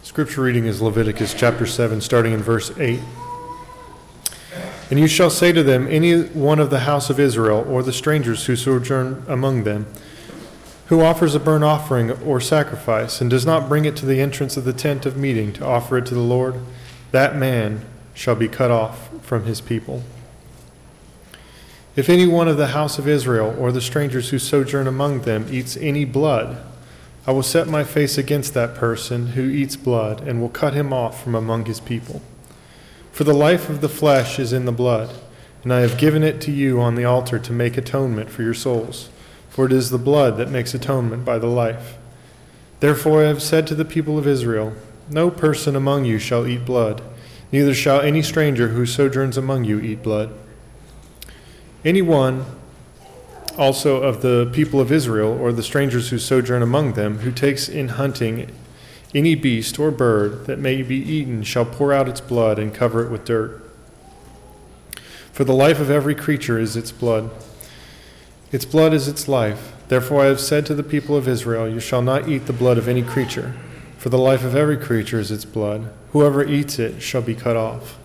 Scripture reading is Leviticus chapter 7, starting in verse 8. And you shall say to them, any one of the house of Israel, or the strangers who sojourn among them, who offers a burnt offering or sacrifice, and does not bring it to the entrance of the tent of meeting to offer it to the Lord, that man shall be cut off from his people. If any one of the house of Israel, or the strangers who sojourn among them, eats any blood, I will set my face against that person who eats blood, and will cut him off from among his people. For the life of the flesh is in the blood, and I have given it to you on the altar to make atonement for your souls. For it is the blood that makes atonement by the life. Therefore I have said to the people of Israel, no person among you shall eat blood, neither shall any stranger who sojourns among you eat blood. Any one also of the people of Israel, or the strangers who sojourn among them, who takes in hunting any beast or bird that may be eaten, shall pour out its blood and cover it with dirt. For the life of every creature is its blood. Its blood is its life. Therefore I have said to the people of Israel, you shall not eat the blood of any creature, for the life of every creature is its blood. Whoever eats it shall be cut off.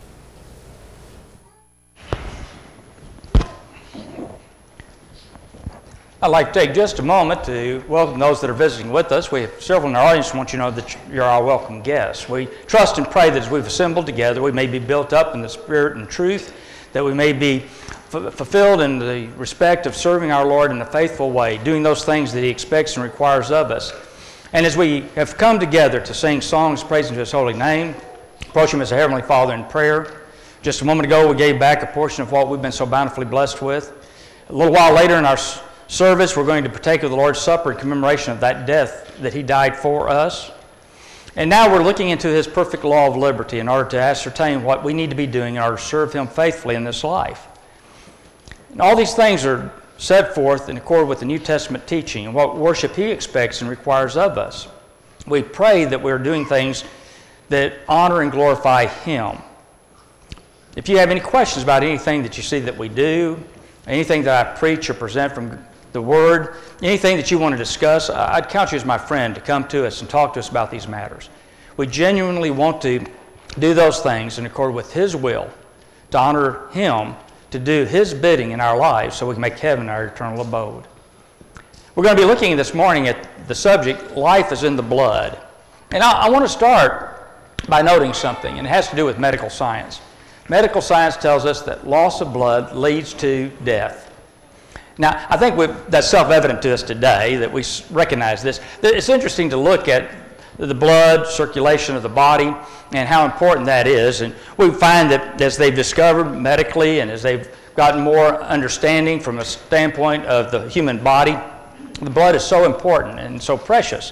I'd like to take just a moment to welcome those that are visiting with us. We have several in our audience who want you to know that you're our welcome guests. We trust and pray that as we've assembled together, we may be built up in the spirit and truth, that we may be fulfilled in the respect of serving our Lord in a faithful way, doing those things that He expects and requires of us. And as we have come together to sing songs praising to His holy name, approach Him as a Heavenly Father in prayer. Just a moment ago, we gave back a portion of what we've been so bountifully blessed with. A little while later in our service, we're going to partake of the Lord's Supper in commemoration of that death that He died for us. And now we're looking into His perfect law of liberty in order to ascertain what we need to be doing in order to serve Him faithfully in this life. And all these things are set forth in accord with the New Testament teaching and what worship He expects and requires of us. We pray that we're doing things that honor and glorify Him. If you have any questions about anything that you see that we do, anything that I preach or present from the Word, anything that you want to discuss, I'd count you as my friend to come to us and talk to us about these matters. We genuinely want to do those things in accord with His will, to honor Him, to do His bidding in our lives so we can make heaven our eternal abode. We're going to be looking this morning at the subject, life is in the blood. And I want to start by noting something, and it has to do with medical science. Medical science tells us that loss of blood leads to death. Now, I think that's self-evident to us today that we recognize this. It's interesting to look at the blood circulation of the body and how important that is. And we find that as they've discovered medically and as they've gotten more understanding from a standpoint of the human body, the blood is so important and so precious.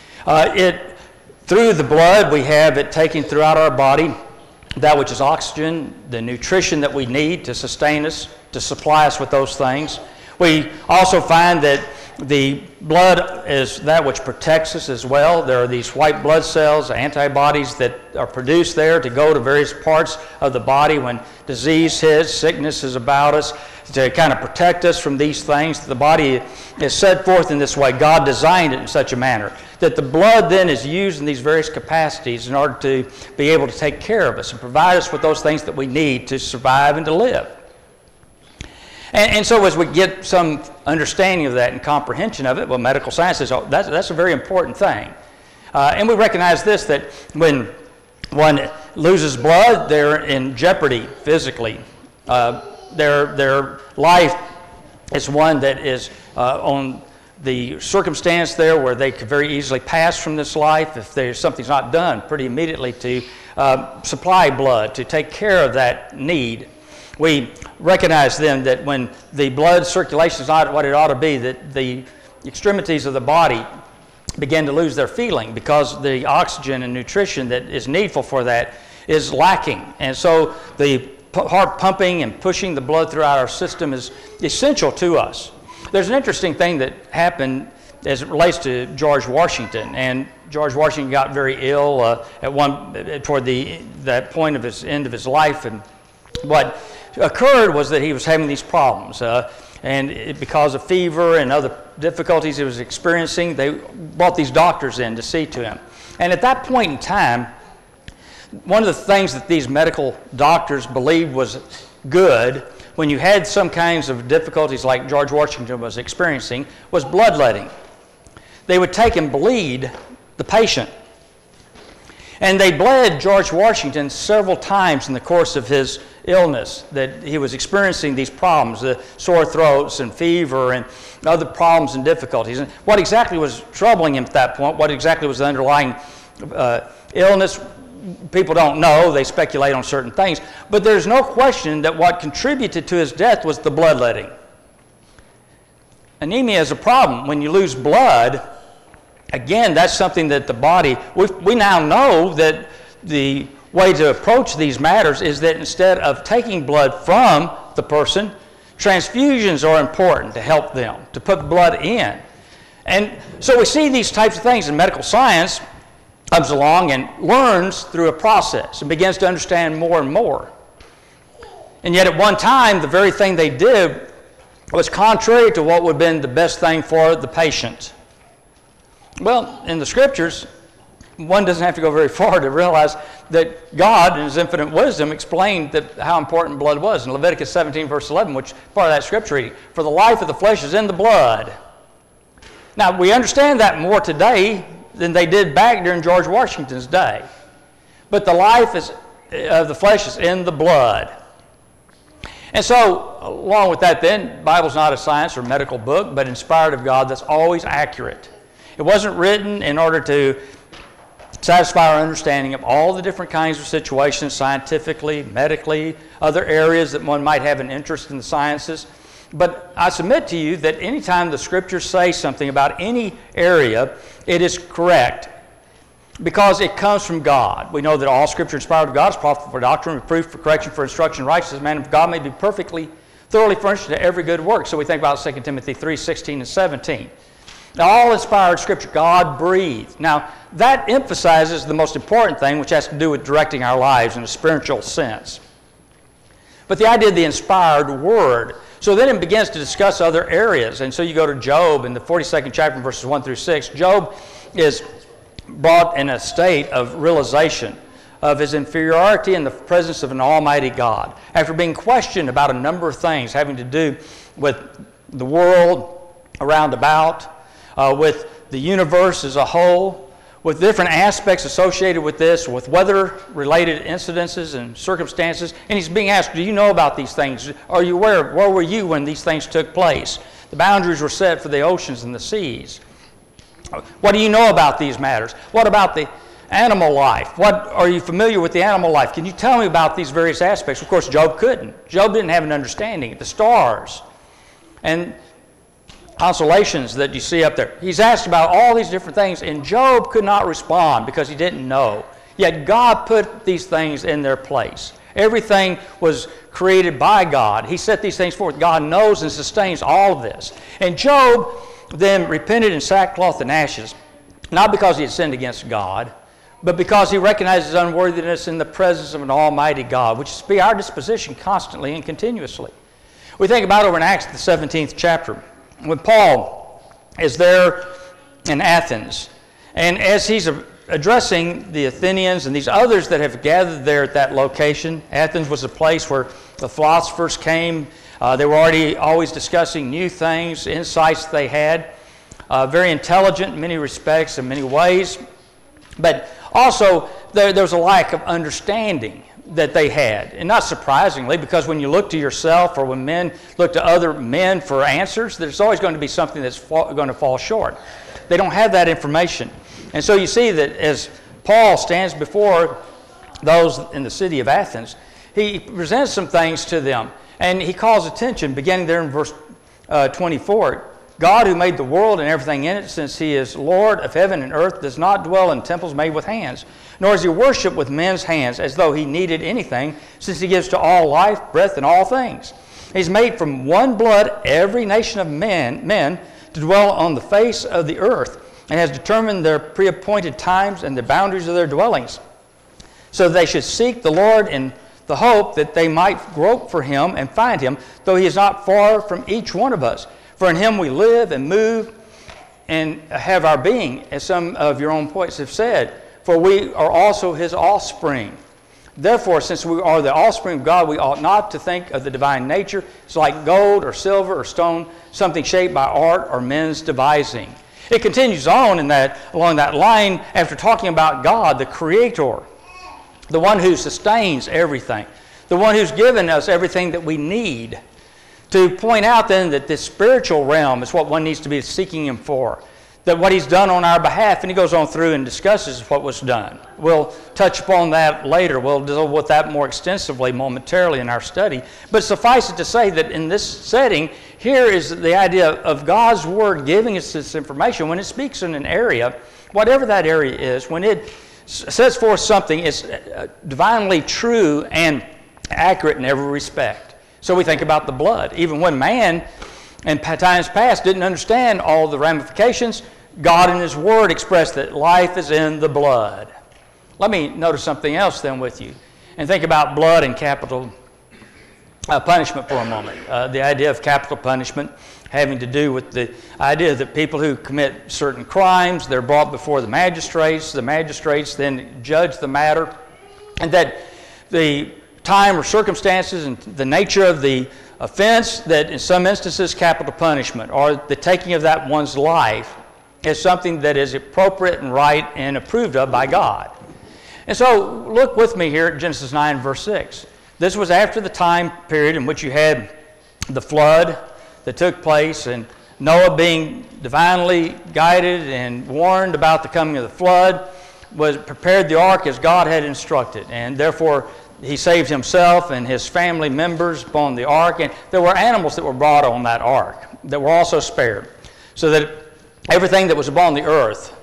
Through the blood, we have it taking throughout our body that which is oxygen, the nutrition that we need to sustain us, to supply us with those things. We also find that the blood is that which protects us as well. There are these white blood cells, antibodies that are produced there to go to various parts of the body when disease hits, sickness is about us, to kind of protect us from these things. The body is set forth in this way. God designed it in such a manner that the blood then is used in these various capacities in order to be able to take care of us and provide us with those things that we need to survive and to live. And so as we get some understanding of that and comprehension of it, well, medical science says, oh, that's a very important thing. And we recognize this, that when one loses blood, they're in jeopardy physically. Their life is one that is on the circumstance there where they could very easily pass from this life if something's not done pretty immediately to supply blood, to take care of that need. We recognize then that when the blood circulation is not what it ought to be, that the extremities of the body begin to lose their feeling because the oxygen and nutrition that is needful for that is lacking. And so the heart pumping and pushing the blood throughout our system is essential to us. There's an interesting thing that happened as it relates to George Washington. And George Washington got very ill toward that point of his end of his life. And what occurred was that he was having these problems. And because of fever and other difficulties he was experiencing, they brought these doctors in to see to him. And at that point in time, one of the things that these medical doctors believed was good when you had some kinds of difficulties like George Washington was experiencing was bloodletting. They would take and bleed the patient. And they bled George Washington several times in the course of his illness, that he was experiencing these problems, the sore throats and fever and other problems and difficulties. And what exactly was troubling him at that point, what exactly was the underlying illness, people don't know. They speculate on certain things. But there's no question that what contributed to his death was the bloodletting. Anemia is a problem. When you lose blood, again, that's something that the body, we now know that the way to approach these matters is that instead of taking blood from the person, transfusions are important to help them, to put blood in. And so we see these types of things in medical science comes along and learns through a process and begins to understand more and more. And yet at one time, the very thing they did was contrary to what would have been the best thing for the patient. Well, in the Scriptures, one doesn't have to go very far to realize that God, in His infinite wisdom, explained how important blood was. In Leviticus 17, verse 11, which is part of that Scripture reading, "For the life of the flesh is in the blood." Now, we understand that more today than they did back during George Washington's day. But the life of the flesh is in the blood. And so, along with that then, the Bible's not a science or medical book, but inspired of God, that's always accurate. It wasn't written in order to satisfy our understanding of all the different kinds of situations, scientifically, medically, other areas that one might have an interest in the sciences. But I submit to you that anytime the Scriptures say something about any area, it is correct because it comes from God. We know that all Scripture inspired of God is profitable for doctrine, reproof, for correction, for instruction in righteousness, man of God may be perfectly, thoroughly furnished to every good work. So we think about 2 Timothy 3, 16 and 17. Now, all inspired Scripture, God breathed. Now, that emphasizes the most important thing, which has to do with directing our lives in a spiritual sense. But the idea of the inspired Word. So then it begins to discuss other areas. And so you go to Job in the 42nd chapter, verses 1 through 6. Job is brought in a state of realization of his inferiority in the presence of an almighty God. After being questioned about a number of things having to do with the world around about, with the universe as a whole, with different aspects associated with this, with weather-related incidences and circumstances. And he's being asked, do you know about these things? Are you aware? Where were you when these things took place? The boundaries were set for the oceans and the seas. What do you know about these matters? What about the animal life? What are you familiar with the animal life? Can you tell me about these various aspects? Of course, Job couldn't. Job didn't have an understanding. The stars and constellations that you see up there. He's asked about all these different things, and Job could not respond because he didn't know. Yet God put these things in their place. Everything was created by God. He set these things forth. God knows and sustains all of this. And Job then repented in sackcloth and ashes, not because he had sinned against God, but because he recognized his unworthiness in the presence of an almighty God, which is to be our disposition constantly and continuously. We think about over in Acts, the 17th chapter, when Paul is there in Athens, and as he's addressing the Athenians and these others that have gathered there at that location, Athens was a place where the philosophers came. They were already always discussing new things, insights they had. Very intelligent in many respects, in many ways. But also, there was a lack of understanding that they had. And not surprisingly, because when you look to yourself or when men look to other men for answers, there's always going to be something that's going to fall short. They don't have that information. And so you see that as Paul stands before those in the city of Athens, he presents some things to them. And he calls attention, beginning there in verse 24, God who made the world and everything in it, since he is Lord of heaven and earth, does not dwell in temples made with hands, nor is he worshipped with men's hands as though he needed anything, since he gives to all life, breath, and all things. He's made from one blood every nation of men to dwell on the face of the earth, and has determined their pre-appointed times and the boundaries of their dwellings, so that they should seek the Lord in the hope that they might grope for him and find him, though he is not far from each one of us. For in him we live and move and have our being, as some of your own poets have said, for we are also his offspring. Therefore, since we are the offspring of God, we ought not to think of the divine nature as like gold or silver or stone, something shaped by art or men's devising. It continues on along that line after talking about God, the Creator, the one who sustains everything, the one who's given us everything that we need, to point out then that this spiritual realm is what one needs to be seeking him for, that what he's done on our behalf, and he goes on through and discusses what was done. We'll touch upon that later. We'll deal with that more extensively momentarily in our study. But suffice it to say that in this setting, here is the idea of God's Word giving us this information. When it speaks in an area, whatever that area is, when it sets forth something, it's divinely true and accurate in every respect. So we think about the blood. Even when man in times past didn't understand all the ramifications, God in His Word expressed that life is in the blood. Let me notice something else then with you, and think about blood and capital punishment for a moment. The idea of capital punishment having to do with the idea that people who commit certain crimes, they're brought before the magistrates then judge the matter, and that the time or circumstances and the nature of the offense, that in some instances capital punishment or the taking of that one's life is something that is appropriate and right and approved of by God. And so look with me here at Genesis 9 verse 6. This was after the time period in which you had the flood that took place, and Noah, being divinely guided and warned about the coming of the flood, was prepared the ark as God had instructed, and therefore he saved himself and his family members upon the ark. And there were animals that were brought on that ark that were also spared, so that everything that was upon the earth,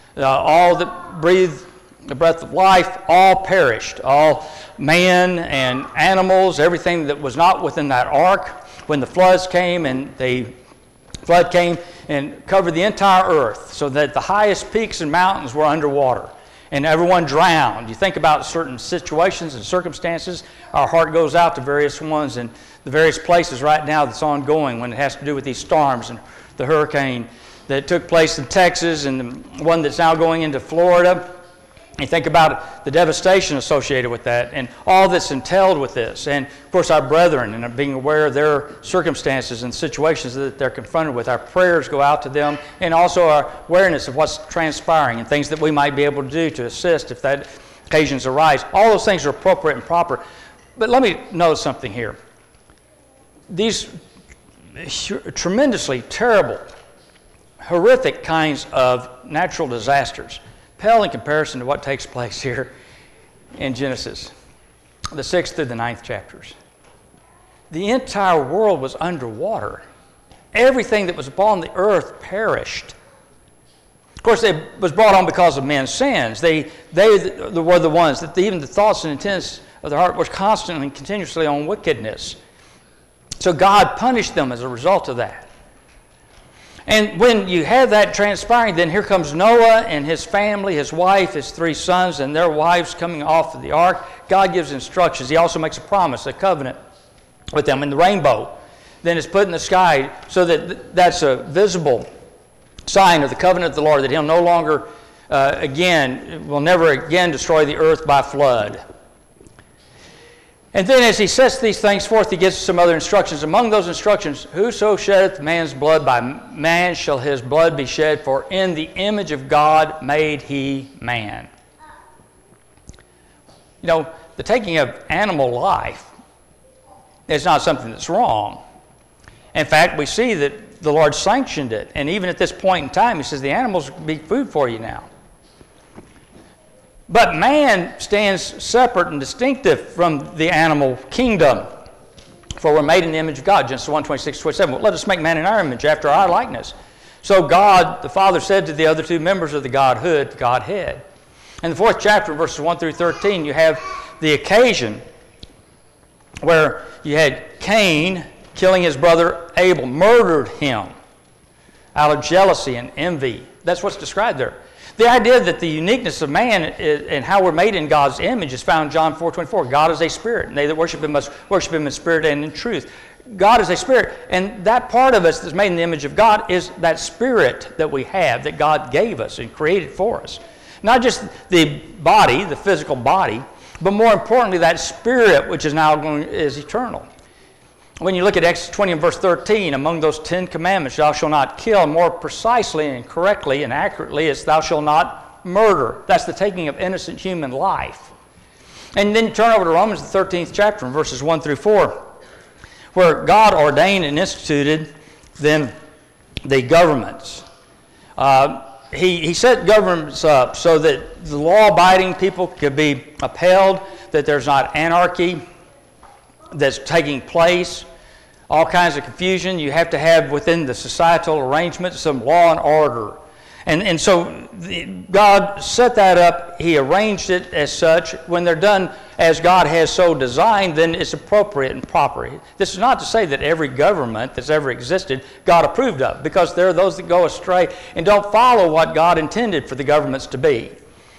all that breathed the breath of life, all perished. All man and animals, everything that was not within that ark, when the floods came, and the flood came and covered the entire earth, so that the highest peaks and mountains were underwater, and everyone drowned. You think about certain situations and circumstances, our heart goes out to various ones and the various places right now that's ongoing when it has to do with these storms and the hurricane that took place in Texas and the one that's now going into Florida. You think about the devastation associated with that and all that's entailed with this. And, of course, our brethren, and being aware of their circumstances and situations that they're confronted with. Our prayers go out to them, and also our awareness of what's transpiring and things that we might be able to do to assist if that occasions arise. All those things are appropriate and proper. But let me note something here. These tremendously terrible, horrific kinds of natural disasters pale in comparison to what takes place here in Genesis, the 6th through the 9th chapters. The entire world was underwater. Everything that was upon the earth perished. Of course, it was brought on because of men's sins. They were the ones that even the thoughts and intents of their heart were constantly and continuously on wickedness. So God punished them as a result of that. And when you have that transpiring, then here comes Noah and his family, his wife, his 3 sons, and their wives coming off of the ark. God gives instructions. He also makes a promise, a covenant with them. And the rainbow then is put in the sky so that that's a visible sign of the covenant of the Lord, that He'll no longer will never again destroy the earth by flood. And then as He sets these things forth, He gives some other instructions. Among those instructions, whoso sheddeth man's blood, by man shall his blood be shed, for in the image of God made He man. You know, the taking of animal life is not something that's wrong. In fact, we see that the Lord sanctioned it. And even at this point in time, He says the animals will be food for you now. But man stands separate and distinctive from the animal kingdom. For we're made in the image of God, Genesis 1, 26, 27. Well, let us make man in our image, after our likeness. So God, the Father, said to the other 2 members of the Godhead. In the 4th chapter, verses 1 through 13, you have the occasion where you had Cain killing his brother Abel, murdered him out of jealousy and envy. That's what's described there. The idea that the uniqueness of man and how we're made in God's image is found in John 4:24. God is a spirit, and they that worship him must worship him in spirit and in truth. God is a spirit, and that part of us that's made in the image of God is that spirit that we have, that God gave us and created for us. Not just the body, the physical body, but more importantly, that spirit which is now is eternal. When you look at Exodus 20 and verse 13, among those 10 commandments, thou shalt not kill, more precisely and correctly and accurately, it's thou shalt not murder. That's the taking of innocent human life. And then turn over to Romans, the 13th chapter, in verses 1 through 4, where God ordained and instituted then the governments. He set governments up so that the law-abiding people could be upheld, that there's not anarchy that's taking place, all kinds of confusion. You have to have within the societal arrangement some law and order. And so God set that up. He arranged it as such. When they're done as God has so designed, then it's appropriate and proper. This is not to say that every government that's ever existed God approved of, because there are those that go astray and don't follow what God intended for the governments to be.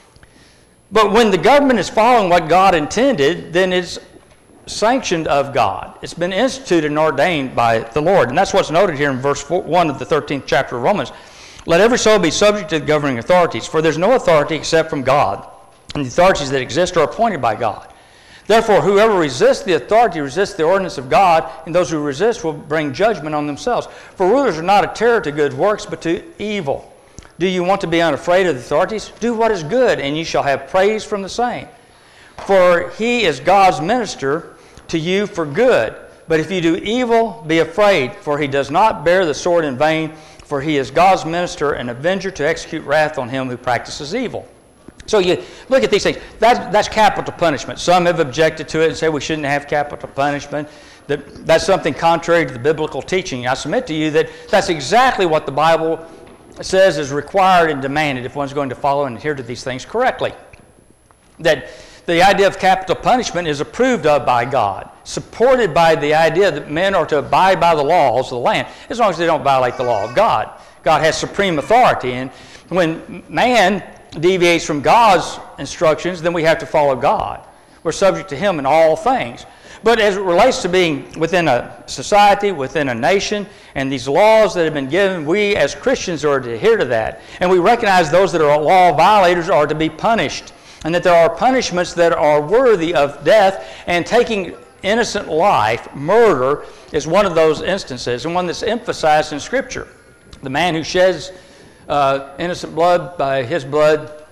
But when the government is following what God intended, then it's sanctioned of God. It's been instituted and ordained by the Lord. And that's what's noted here in verse 1 of the 13th chapter of Romans. Let every soul be subject to the governing authorities, for there's no authority except from God, and the authorities that exist are appointed by God. Therefore, whoever resists the authority resists the ordinance of God, and those who resist will bring judgment on themselves. For rulers are not a terror to good works, but to evil. Do you want to be unafraid of the authorities? Do what is good, and you shall have praise from the same. For he is God's minister to you for good. But if you do evil, be afraid, for he does not bear the sword in vain, for he is God's minister and avenger to execute wrath on him who practices evil. So you look at these things. That's capital punishment. Some have objected to it and say we shouldn't have capital punishment. That's something contrary to the biblical teaching. I submit to you that that's exactly what the Bible says is required and demanded if one's going to follow and adhere to these things correctly. That the idea of capital punishment is approved of by God, supported by the idea that men are to abide by the laws of the land, as long as they don't violate the law of God. God has supreme authority, and when man deviates from God's instructions, then we have to follow God. We're subject to him in all things. But as it relates to being within a society, within a nation, and these laws that have been given, we as Christians are to adhere to that. And we recognize those that are law violators are to be punished, and that there are punishments that are worthy of death, and taking innocent life, murder, is one of those instances, and one that's emphasized in Scripture. The man who sheds innocent blood, by his blood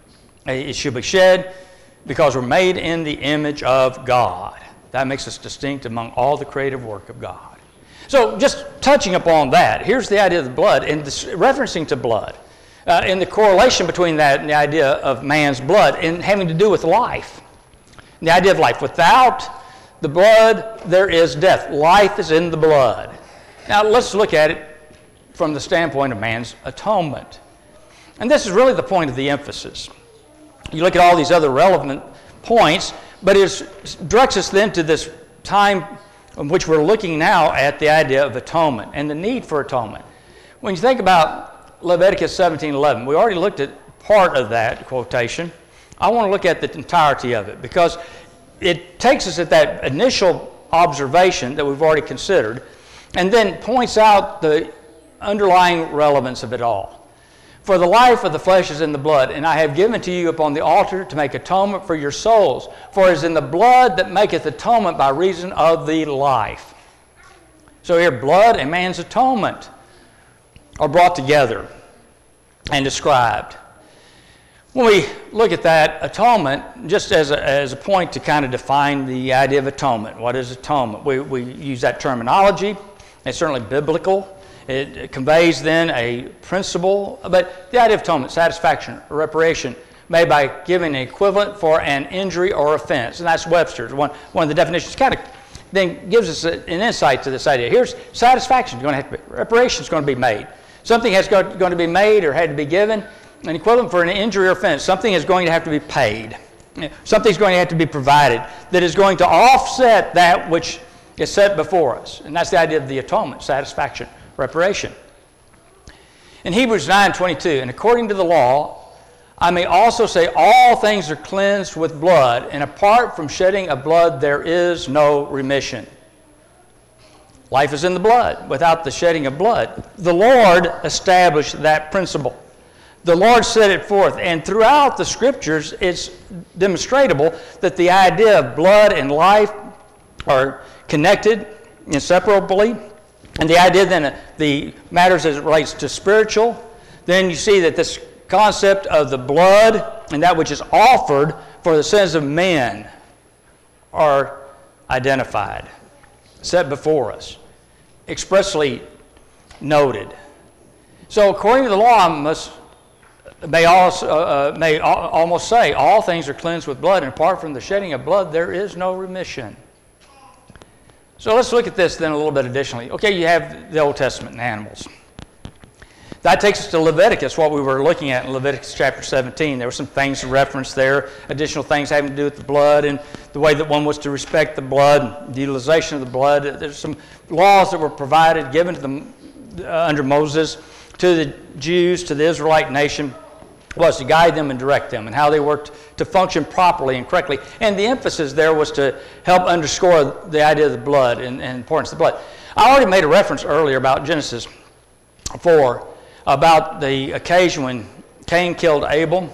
it should be shed, because we're made in the image of God. That makes us distinct among all the creative work of God. So just touching upon that, here's the idea of the blood, and this, referencing to blood. And the correlation between that and the idea of man's blood and having to do with life. And the idea of life. Without the blood, there is death. Life is in the blood. Now, let's look at it from the standpoint of man's atonement. And this is really the point of the emphasis. You look at all these other relevant points, but it directs us then to this time in which we're looking now at the idea of atonement and the need for atonement. When you think about Leviticus 17:11. We already looked at part of that quotation. I want to look at the entirety of it because it takes us at that initial observation that we've already considered and then points out the underlying relevance of it all. For the life of the flesh is in the blood, and I have given to you upon the altar to make atonement for your souls. For it is in the blood that maketh atonement by reason of the life. So here, blood and man's atonement are brought together and described. When we look at that atonement, just as a point to kind of define the idea of atonement, what is atonement? We use that terminology. It's certainly biblical. It conveys then a principle, but the idea of atonement, satisfaction, or reparation, made by giving an equivalent for an injury or offense. And that's Webster's. One of the definitions kind of then gives us an insight to this idea. Here's satisfaction. Going to have to be, reparation is going to be made. Something has going to be made or had to be given, an equivalent for an injury or offense. Something is going to have to be paid. Something's going to have to be provided that is going to offset that which is set before us. And that's the idea of the atonement, satisfaction, reparation. In Hebrews 9:22, and according to the law, I may also say all things are cleansed with blood, and apart from shedding of blood there is no remission. Life is in the blood without the shedding of blood. The Lord established that principle. The Lord set it forth, and throughout the Scriptures it's demonstrable that the idea of blood and life are connected inseparably. And the idea then, the matters as it relates to spiritual, then you see that this concept of the blood and that which is offered for the sins of men are identified, set before us, expressly noted. So according to the law, may almost say all things are cleansed with blood, and apart from the shedding of blood there is no remission. So let's look at this then a little bit additionally. Okay, you have the Old Testament and animals. That takes us to Leviticus, what we were looking at in Leviticus chapter 17. There were some things referenced there, additional things having to do with the blood and the way that one was to respect the blood, the utilization of the blood. There's some laws that were provided, given to them under Moses to the Jews, to the Israelite nation, was to guide them and direct them and how they were to function properly and correctly. And the emphasis there was to help underscore the idea of the blood and importance of the blood. I already made a reference earlier about Genesis 4, about the occasion when Cain killed Abel.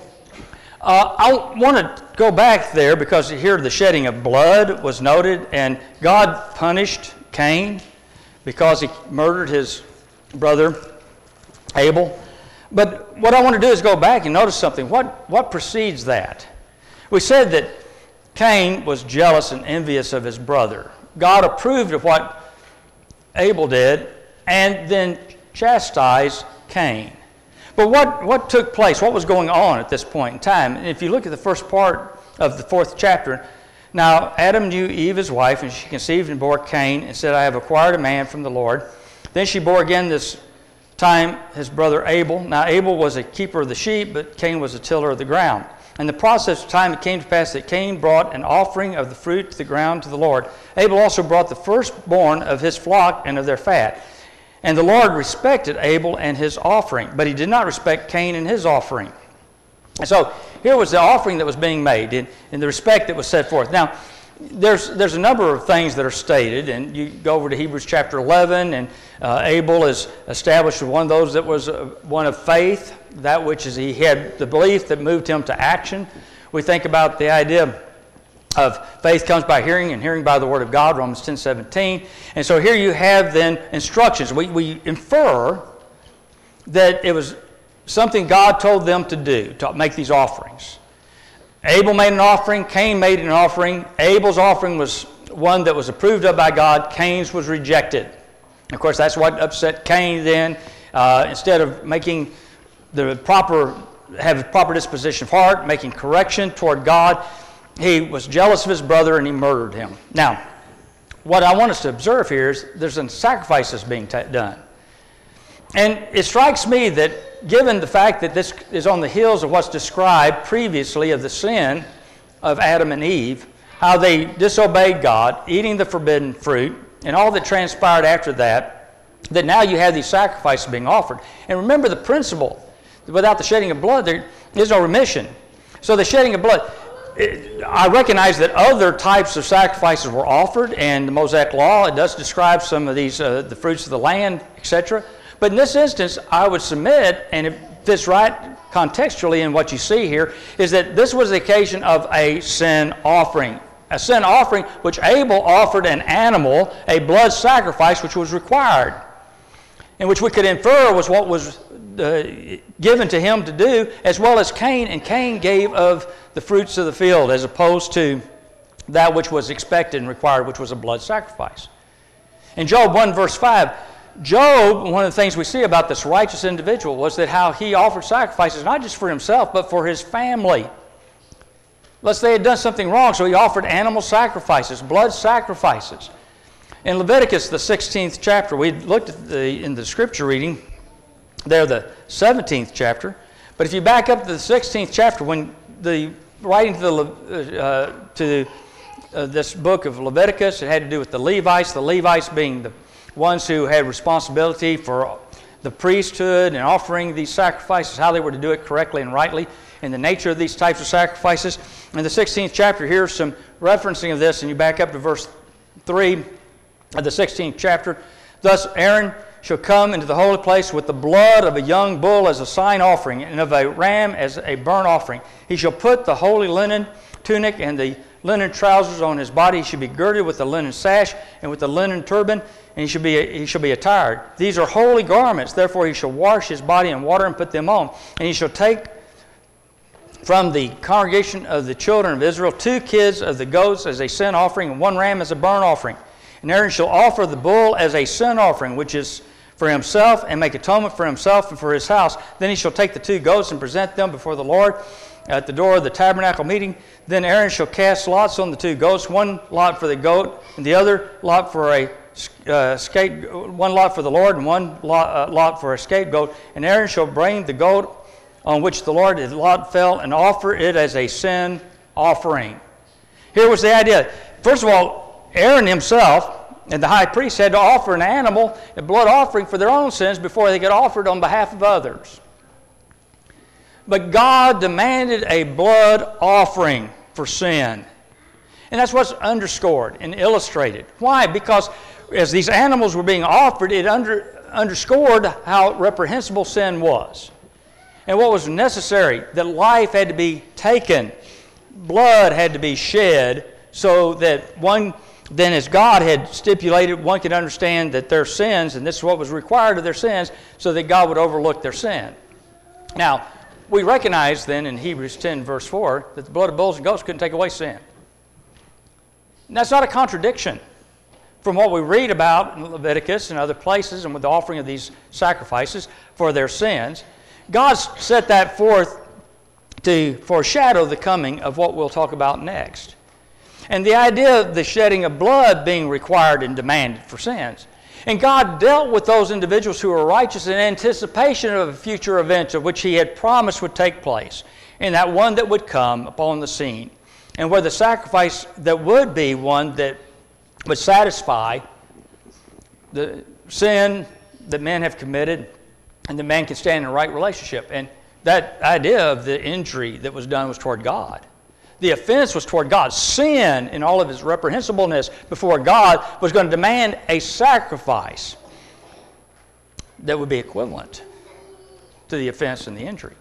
I want to go back there because here the shedding of blood was noted, and God punished Cain because he murdered his brother Abel. But what I want to do is go back and notice something. What precedes that? We said that Cain was jealous and envious of his brother. God approved of what Abel did and then chastised Cain. But what took place? What was going on at this point in time? And if you look at the first part of the 4th chapter, now Adam knew Eve his wife, and she conceived and bore Cain, and said, I have acquired a man from the Lord. Then she bore again this time his brother Abel. Now Abel was a keeper of the sheep, but Cain was a tiller of the ground. In the process of time it came to pass that Cain brought an offering of the fruit of the ground to the Lord. Abel also brought the firstborn of his flock and of their fat. And the Lord respected Abel and his offering, but he did not respect Cain and his offering. And so here was the offering that was being made in the respect that was set forth. Now, there's a number of things that are stated, and you go over to Hebrews chapter 11, and Abel is established as one of those that was one of faith, that which is he had the belief that moved him to action. We think about the idea of faith comes by hearing, and hearing by the word of God, Romans 10:17. And so here you have then instructions. We infer that it was something God told them to do, to make these offerings. Abel made an offering, Cain made an offering. Abel's offering was one that was approved of by God. Cain's was rejected. Of course, that's what upset Cain then. Instead of making have a proper disposition of heart, making correction toward God, he was jealous of his brother and he murdered him. Now, what I want us to observe here is there's a sacrifice that's being done. And it strikes me that given the fact that this is on the heels of what's described previously of the sin of Adam and Eve, how they disobeyed God, eating the forbidden fruit, and all that transpired after that, that now you have these sacrifices being offered. And remember the principle, without the shedding of blood, there is no remission. So the shedding of blood, I recognize that other types of sacrifices were offered, and the Mosaic Law, it does describe some of these, the fruits of the land, etc. But in this instance, I would submit, and it fits right contextually in what you see here, is that this was the occasion of a sin offering. A sin offering which Abel offered an animal, a blood sacrifice which was required, and which we could infer was what was given to him to do, as well as Cain, and Cain gave of the fruits of the field as opposed to that which was expected and required, which was a blood sacrifice. In Job 1 verse 5, Job, one of the things we see about this righteous individual was that how he offered sacrifices not just for himself but for his family. Lest they had done something wrong, so he offered animal sacrifices, blood sacrifices. In Leviticus, the 16th chapter, we looked at in the scripture reading, there the 17th chapter, but if you back up to the 16th chapter, when the writing to this book of Leviticus, it had to do with the Levites being the ones who had responsibility for the priesthood and offering these sacrifices, how they were to do it correctly and rightly. and the nature of these types of sacrifices. In the 16th chapter, here's some referencing of this, and you back up to verse 3 of the 16th chapter. Thus Aaron shall come into the holy place with the blood of a young bull as a sign offering, and of a ram as a burnt offering. He shall put the holy linen tunic and the linen trousers on his body. He shall be girded with the linen sash and with the linen turban, and he shall be attired. These are holy garments, therefore he shall wash his body in water and put them on. And he shall take from the congregation of the children of Israel 2 kids of the goats as a sin offering, and 1 ram as a burnt offering. And Aaron shall offer the bull as a sin offering, which is for himself, and make atonement for himself and for his house. Then he shall take the 2 goats and present them before the Lord at the door of the tabernacle meeting. Then Aaron shall cast lots on the 2 goats, 1 lot for the goat, and the other lot for a one lot for the Lord, and 1 lot for a scapegoat. And Aaron shall bring the goat on which the Lord's lot fell, and offer it as a sin offering. Here was the idea. First of all, Aaron himself and the high priest had to offer an animal, a blood offering for their own sins before they could offer it on behalf of others. But God demanded a blood offering for sin. And that's what's underscored and illustrated. Why? Because as these animals were being offered, it underscored how reprehensible sin was. And what was necessary, that life had to be taken, blood had to be shed, so that one, then as God had stipulated, one could understand that their sins, and this is what was required of their sins, so that God would overlook their sin. Now, we recognize then in Hebrews 10 verse 4 that the blood of bulls and goats couldn't take away sin. And that's not a contradiction from what we read about in Leviticus and other places and with the offering of these sacrifices for their sins. God set that forth to foreshadow the coming of what we'll talk about next. And the idea of the shedding of blood being required and demanded for sins. And God dealt with those individuals who were righteous in anticipation of a future event of which He had promised would take place, and that one that would come upon the scene. And where the sacrifice that would be one that would satisfy the sin that men have committed, and the man can stand in a right relationship. And that idea of the injury that was done was toward God. The offense was toward God. Sin, in all of its reprehensibleness before God, was going to demand a sacrifice that would be equivalent to the offense and the injury.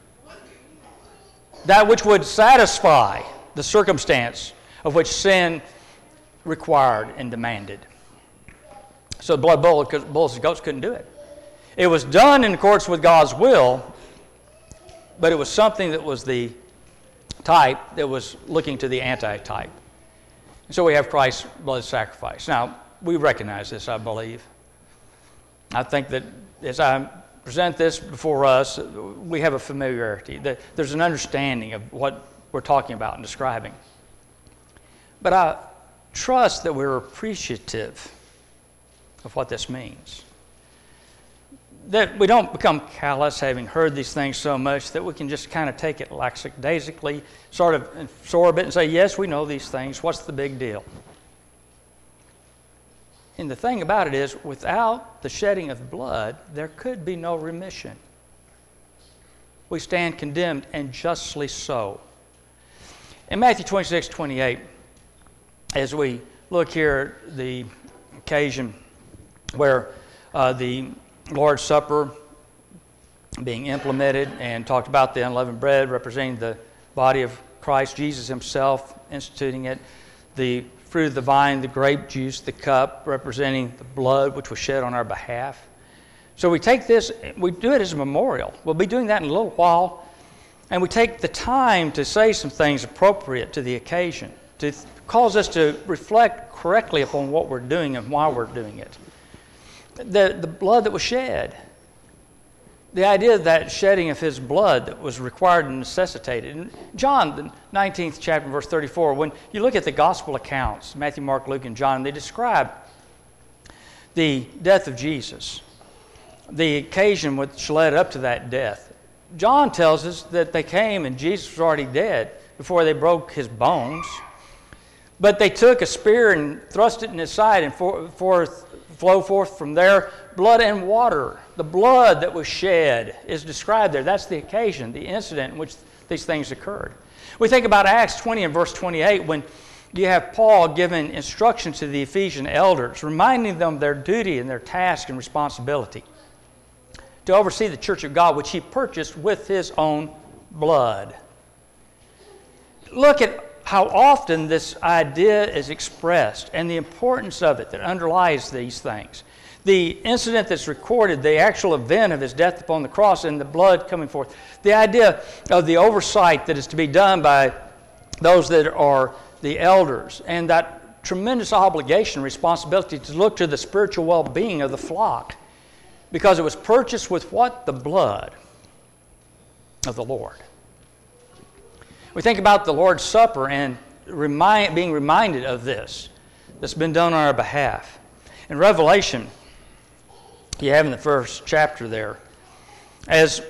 That which would satisfy the circumstance of which sin required and demanded. So the blood bulls and goats couldn't do it. It was done in accordance with God's will, but it was something that was the type that was looking to the anti-type. And so we have Christ's blood sacrifice. Now, we recognize this, I believe. I think that as I present this before us, we have a familiarity. That there's an understanding of what we're talking about and describing. But I trust that we're appreciative of what this means. That we don't become callous having heard these things so much that we can just kind of take it lackadaisically, sort of absorb it and say, yes, we know these things. What's the big deal? And the thing about it is, without the shedding of blood, there could be no remission. We stand condemned, and justly so. In Matthew 26:28, as we look here at the occasion where the Lord's Supper being implemented and talked about the unleavened bread representing the body of Christ, Jesus Himself instituting it, the fruit of the vine, the grape juice, the cup representing the blood which was shed on our behalf. So we take this, we do it as a memorial. We'll be doing that in a little while, and we take the time to say some things appropriate to the occasion, to cause us to reflect correctly upon what we're doing and why we're doing it. The blood that was shed, the idea of that shedding of His blood that was required and necessitated. In John, the 19th chapter, verse 34, when you look at the gospel accounts, Matthew, Mark, Luke, and John, they describe the death of Jesus, the occasion which led up to that death. John tells us that they came and Jesus was already dead before they broke His bones, but they took a spear and thrust it in His side and flow forth from there blood and water. The blood that was shed is described there. That's the occasion, the incident in which these things occurred. We think about Acts 20 and verse 28 when you have Paul giving instructions to the Ephesian elders, reminding them their duty and their task and responsibility to oversee the church of God, which he purchased with his own blood. Look at how often this idea is expressed and the importance of it that underlies these things. The incident that's recorded, the actual event of his death upon the cross and the blood coming forth. The idea of the oversight that is to be done by those that are the elders, and that tremendous obligation, responsibility to look to the spiritual well-being of the flock, because it was purchased with what? The blood of the Lord. We think about the Lord's Supper and being reminded of this that's been done on our behalf. In Revelation, you have in the first chapter there, as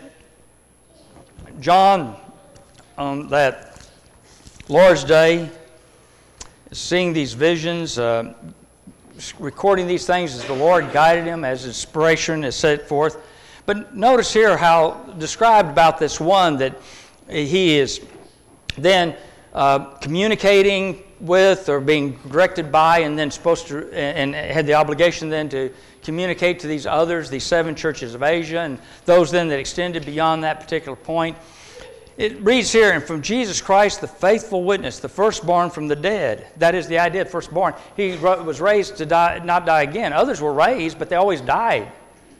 John on that Lord's Day is seeing these visions, recording these things as the Lord guided him, as inspiration is set forth. But notice here how described about this one that he is then communicating with or being directed by, and then supposed to, and had the obligation then to communicate to these others, these 7 churches of Asia, and those then that extended beyond that particular point. It reads here, and from Jesus Christ, the faithful witness, the firstborn from the dead. That is the idea of firstborn. He was raised to die, not die again. Others were raised, but they always died.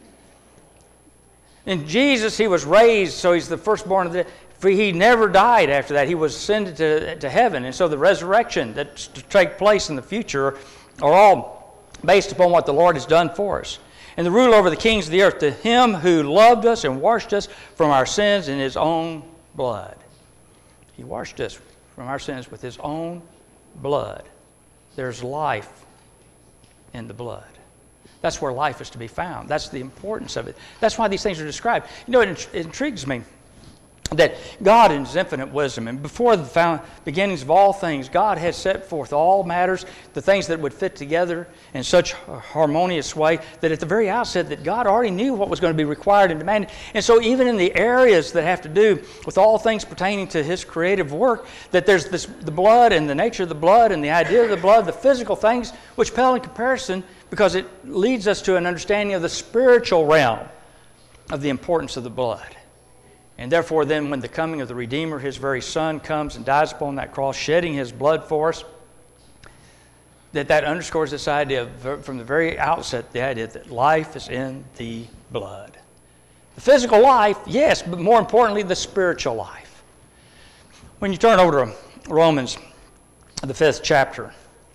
In Jesus, he was raised, so he's the firstborn of the dead. For he never died after that. He was ascended to heaven. And so the resurrection that's to take place in the future are all based upon what the Lord has done for us. And the rule over the kings of the earth, to him who loved us and washed us from our sins in his own blood. He washed us from our sins with his own blood. There's life in the blood. That's where life is to be found. That's the importance of it. That's why these things are described. You know, it intrigues me that God in his infinite wisdom, and before the beginnings of all things, God has set forth all matters, the things that would fit together in such a harmonious way that at the very outset that God already knew what was going to be required and demanded. And so even in the areas that have to do with all things pertaining to his creative work, that there's the blood and the nature of the blood and the idea of the blood, the physical things, which pale in comparison because it leads us to an understanding of the spiritual realm of the importance of the blood. And therefore then when the coming of the Redeemer, his very Son, comes and dies upon that cross, shedding his blood for us, that underscores this idea from the very outset, the idea that life is in the blood. The physical life, yes, but more importantly, the spiritual life. When you turn over to Romans, the 5th chapter,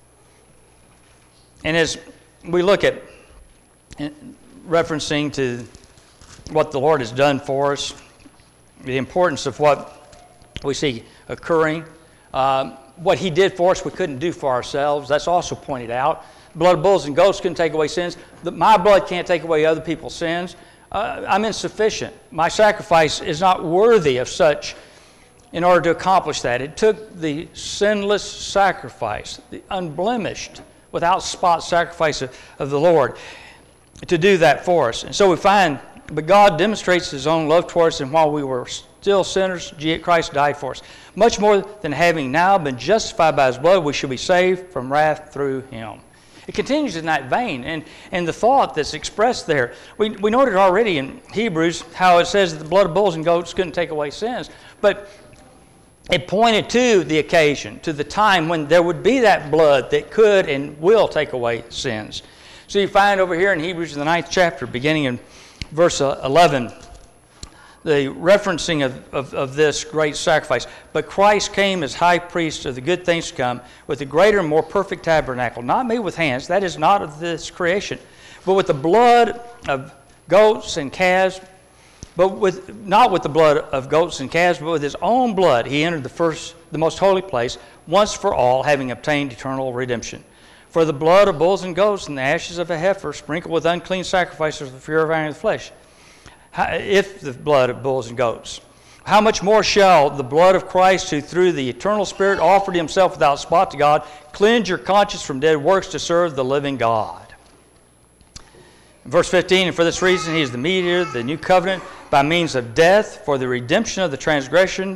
and as we look at referencing to what the Lord has done for us, the importance of what we see occurring. What he did for us, we couldn't do for ourselves. That's also pointed out. Blood of bulls and goats couldn't take away sins. My blood can't take away other people's sins. I'm insufficient. My sacrifice is not worthy of such in order to accomplish that. It took the sinless sacrifice, the unblemished, without spot sacrifice of the Lord to do that for us. And so we find, but God demonstrates his own love towards us, and while we were still sinners, Christ died for us. Much more than having now been justified by his blood, we shall be saved from wrath through him. It continues in that vein, and the thought that's expressed there. We noted already in Hebrews how it says that the blood of bulls and goats couldn't take away sins, but it pointed to the occasion, to the time when there would be that blood that could and will take away sins. So you find over here in Hebrews, in the 9th chapter, beginning in verse 11, the referencing of this great sacrifice. But Christ came as high priest of the good things to come with a greater and more perfect tabernacle, not made with hands, that is not of this creation, but with the blood of goats and calves, not with the blood of goats and calves, but with his own blood he entered the most holy place, once for all, having obtained eternal redemption. For the blood of bulls and goats and the ashes of a heifer sprinkled with unclean sacrifices for the purifying of the flesh. If the blood of bulls and goats, how much more shall the blood of Christ, who through the eternal Spirit offered himself without spot to God, cleanse your conscience from dead works to serve the living God? In verse 15, and for this reason he is the mediator of the new covenant by means of death for the redemption of the transgressions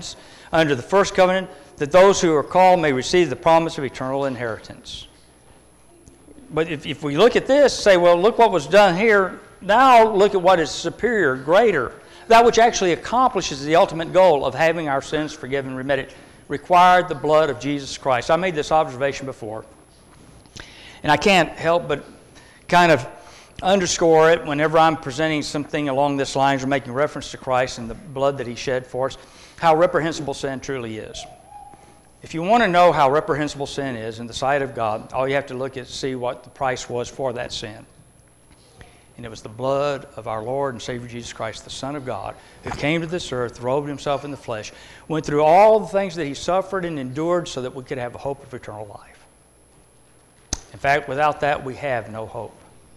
under the first covenant, that those who are called may receive the promise of eternal inheritance. But if we look at this, say, well, look what was done here. Now look at what is superior, greater. That which actually accomplishes the ultimate goal of having our sins forgiven, remitted, required the blood of Jesus Christ. I made this observation before. And I can't help but kind of underscore it whenever I'm presenting something along this lines or making reference to Christ and the blood that He shed for us, how reprehensible sin truly is. If you want to know how reprehensible sin is in the sight of God, all you have to look at see what the price was for that sin. And it was the blood of our Lord and Savior Jesus Christ, the Son of God, who came to this earth, robed Himself in the flesh, went through all the things that He suffered and endured so that we could have a hope of eternal life. In fact, without that, we have no hope.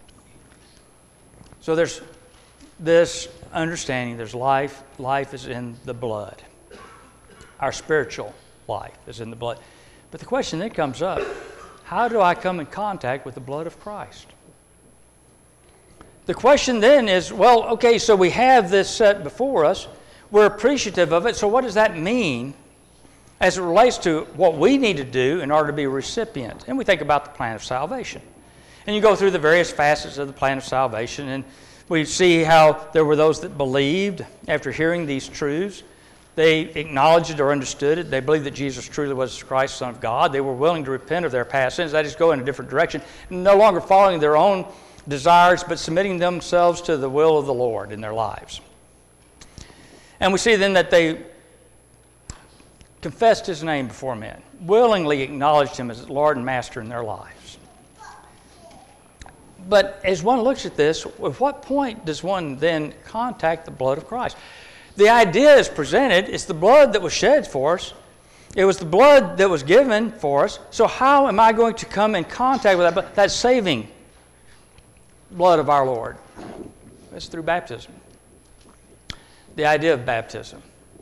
So there's this understanding, there's life. Life is in the blood. Our spiritual life is in the blood. But the question then comes up, how do I come in contact with the blood of Christ? The question then is, well, okay, so we have this set before us. We're appreciative of it. So what does that mean as it relates to what we need to do in order to be a recipient? And we think about the plan of salvation. And you go through the various facets of the plan of salvation, and we see how there were those that believed after hearing these truths. They acknowledged it or understood it. They believed that Jesus truly was Christ, Son of God. They were willing to repent of their past sins. That is, go in a different direction, no longer following their own desires, but submitting themselves to the will of the Lord in their lives. And we see then that they confessed His name before men, willingly acknowledged Him as Lord and Master in their lives. But as one looks at this, at what point does one then contact the blood of Christ? The idea is presented, it's the blood that was shed for us. It was the blood that was given for us. So how am I going to come in contact with that blood, that saving blood of our Lord? It's through baptism. The idea of baptism.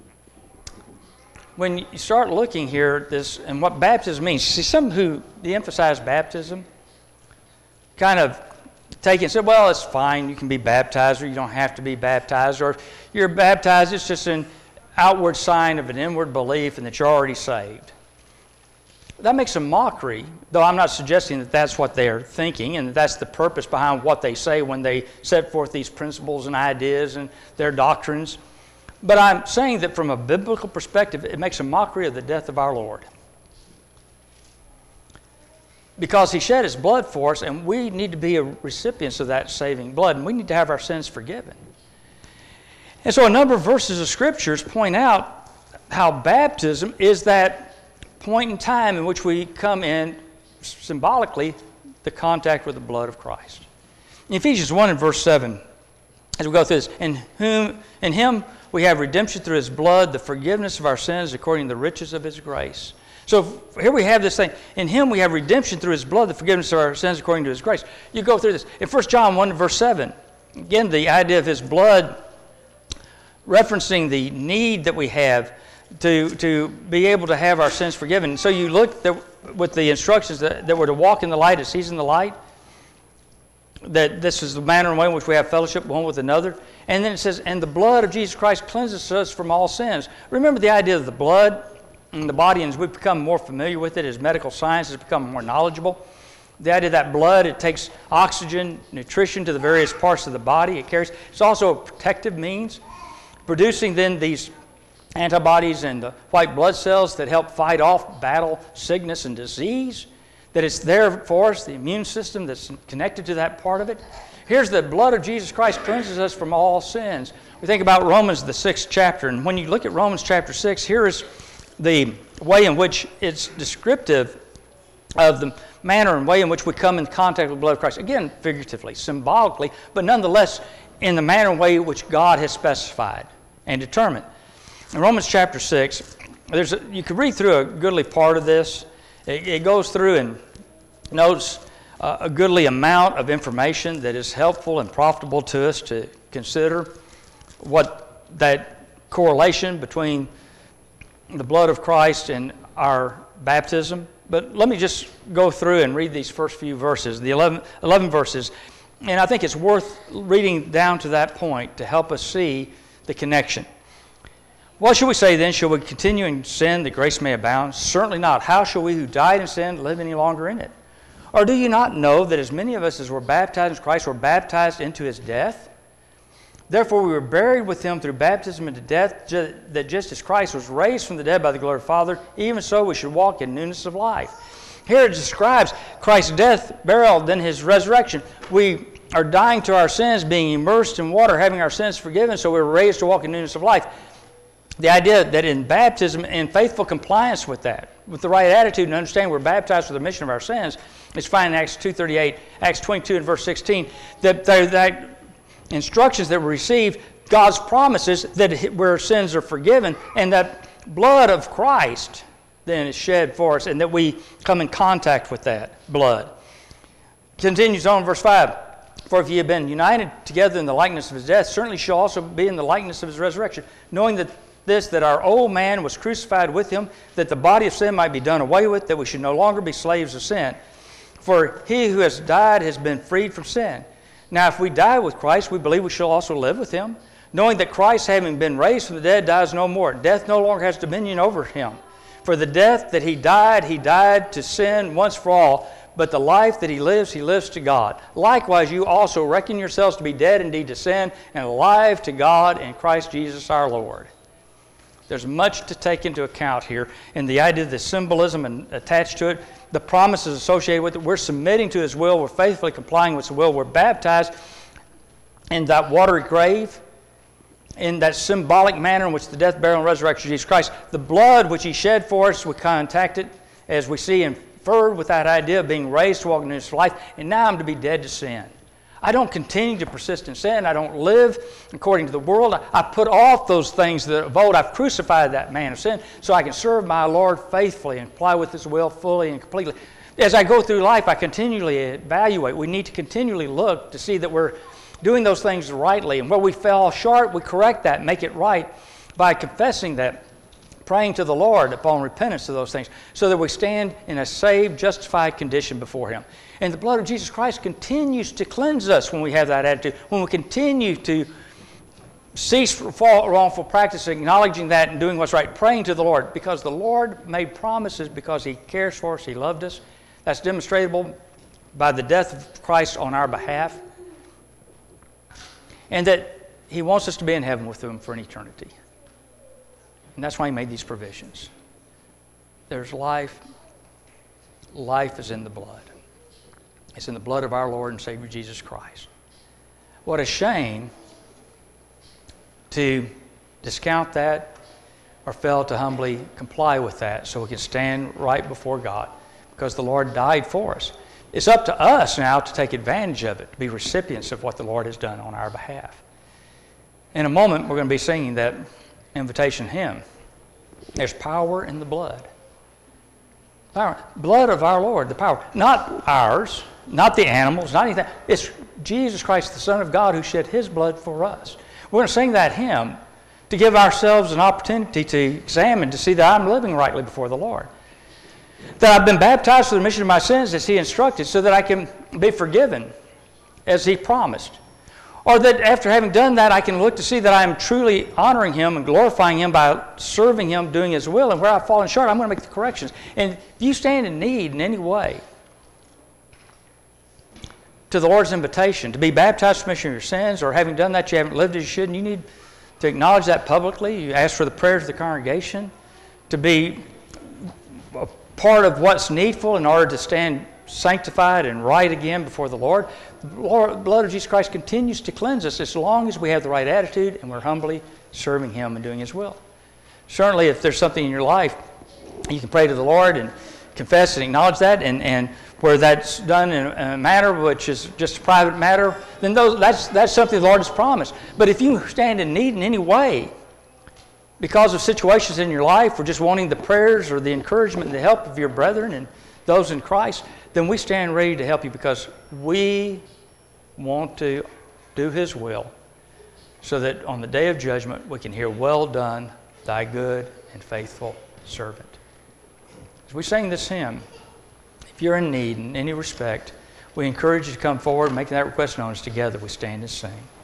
When you start looking here at this and what baptism means, see, some who de-emphasize baptism kind of take it and say, well, it's fine, you can be baptized or you don't have to be baptized, or if you're baptized, it's just an outward sign of an inward belief and that you're already saved. That makes a mockery, though I'm not suggesting that that's what they're thinking and that that's the purpose behind what they say when they set forth these principles and ideas and their doctrines. But I'm saying that from a biblical perspective, it makes a mockery of the death of our Lord. Because He shed His blood for us, and we need to be recipients of that saving blood, and we need to have our sins forgiven. And so a number of verses of Scriptures point out how baptism is that point in time in which we come in, symbolically, the contact with the blood of Christ. In Ephesians 1 and verse 7, as we go through this, in Him we have redemption through His blood, the forgiveness of our sins according to the riches of His grace. So here we have this thing. In Him we have redemption through His blood, the forgiveness of our sins according to His grace. You go through this. In 1 John 1 verse 7, again, the idea of His blood referencing the need that we have to be able to have our sins forgiven. So you look with the instructions that we're to walk in the light as He's in the light, that this is the manner and way in which we have fellowship one with another. And then it says, and the blood of Jesus Christ cleanses us from all sins. Remember the idea of the blood in the body, and as we've become more familiar with it, as medical science has become more knowledgeable, the idea of that blood, it takes oxygen, nutrition to the various parts of the body it carries. It's also a protective means, producing then these antibodies and the white blood cells that help fight off battle, sickness, and disease. That it's there for us, the immune system that's connected to that part of it. Here's the blood of Jesus Christ cleanses us from all sins. We think about Romans, the 6th chapter, and when you look at Romans chapter 6, here is the way in which it's descriptive of the manner and way in which we come in contact with the blood of Christ. Again, figuratively, symbolically, but nonetheless in the manner and way in which God has specified and determined. In Romans chapter 6, you could read through a goodly part of this. It goes through and notes a goodly amount of information that is helpful and profitable to us to consider what that correlation between the blood of Christ and our baptism. But let me just go through and read these first few verses, the 11 verses. And I think it's worth reading down to that point to help us see the connection. What shall we say then? Shall we continue in sin that grace may abound? Certainly not. How shall we who died in sin live any longer in it? Or do you not know that as many of us as were baptized in Christ were baptized into his death? Therefore we were buried with him through baptism into death, that just as Christ was raised from the dead by the glory of the Father, even so we should walk in newness of life. Here it describes Christ's death, burial, then his resurrection. We are dying to our sins, being immersed in water, having our sins forgiven, so we're raised to walk in newness of life. The idea that in baptism, in faithful compliance with that, with the right attitude and understanding we're baptized for the remission of our sins, is found in Acts 2:38, Acts 22 and verse 16, that instructions that were received, God's promises that where sins are forgiven, and that blood of Christ then is shed for us, and that we come in contact with that blood. Continues on in verse 5. For if ye have been united together in the likeness of his death, certainly shall also be in the likeness of his resurrection, knowing that our old man was crucified with him, that the body of sin might be done away with, that we should no longer be slaves of sin. For he who has died has been freed from sin. Now if we die with Christ, we believe we shall also live with him, knowing that Christ, having been raised from the dead, dies no more. Death no longer has dominion over him. For the death that he died to sin once for all, but the life that he lives to God. Likewise, you also reckon yourselves to be dead indeed to sin, and alive to God in Christ Jesus our Lord. There's much to take into account here, and the idea of the symbolism attached to it, the promises associated with it. We're submitting to his will. We're faithfully complying with his will. We're baptized in that watery grave, in that symbolic manner in which the death, burial, and resurrection of Jesus Christ. The blood which he shed for us, we contact it, as we see inferred with that idea of being raised to walk in his life, and now I'm to be dead to sin. I don't continue to persist in sin. I don't live according to the world. I put off those things that of old. I've crucified that man of sin so I can serve my Lord faithfully and comply with his will fully and completely. As I go through life, I continually evaluate. We need to continually look to see that we're doing those things rightly. And where we fell short, we correct that, make it right by confessing that, praying to the Lord upon repentance of those things, so that we stand in a saved, justified condition before him. And the blood of Jesus Christ continues to cleanse us when we have that attitude, when we continue to cease wrongful practice, acknowledging that and doing what's right, praying to the Lord, because the Lord made promises because he cares for us, he loved us. That's demonstrable by the death of Christ on our behalf, and that he wants us to be in heaven with him for an eternity. And that's why he made these provisions. There's life. Life is in the blood. It's in the blood of our Lord and Savior Jesus Christ. What a shame to discount that or fail to humbly comply with that so we can stand right before God, because the Lord died for us. It's up to us now to take advantage of it, to be recipients of what the Lord has done on our behalf. In a moment, we're going to be singing that invitation hymn. There's power in the blood. Power. Blood of our Lord, the power. Not ours, not the animals, not anything. It's Jesus Christ, the Son of God, who shed his blood for us. We're going to sing that hymn to give ourselves an opportunity to examine, to see that I'm living rightly before the Lord. That I've been baptized for the remission of my sins as he instructed, so that I can be forgiven as he promised. Or that after having done that, I can look to see that I am truly honoring him and glorifying him by serving him, doing his will. And where I've fallen short, I'm going to make the corrections. And if you stand in need in any way to the Lord's invitation to be baptized for remission of your sins, or having done that you haven't lived as you should, and you need to acknowledge that publicly. You ask for the prayers of the congregation to be a part of what's needful in order to stand sanctified and right again before the Lord. The blood of Jesus Christ continues to cleanse us as long as we have the right attitude and we're humbly serving him and doing his will. Certainly, if there's something in your life, you can pray to the Lord and confess and acknowledge that, and where that's done in a manner which is just a private matter, then that's something the Lord has promised. But if you stand in need in any way because of situations in your life, or just wanting the prayers or the encouragement and the help of your brethren and those in Christ, then we stand ready to help you, because we want to do his will, so that on the day of judgment we can hear, "Well done, thy good and faithful servant." As we sing this hymn, if you're in need in any respect, we encourage you to come forward and make that request known as together we stand and sing.